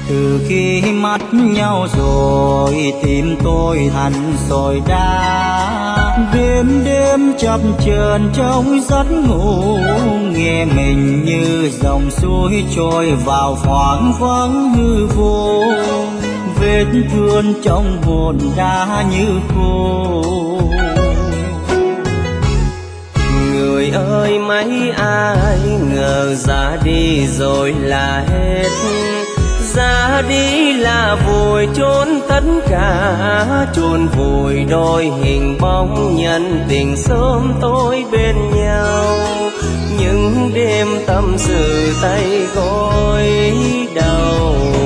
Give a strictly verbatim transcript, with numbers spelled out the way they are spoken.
Từ khi mắt nhau rồi tim tôi thành sỏi đá, đêm đêm chập chờn trong giấc ngủ, nghe mình như dòng suối trôi vào khoảng vắng hư vô, vết thương trong hồn đã như khô. Người ơi mấy ai ngờ ra đi rồi là hết, ra đi là vùi chôn tất cả, chôn vùi đôi hình bóng nhân tình sớm tối bên nhau. Những đêm tâm sự tay gối đầu,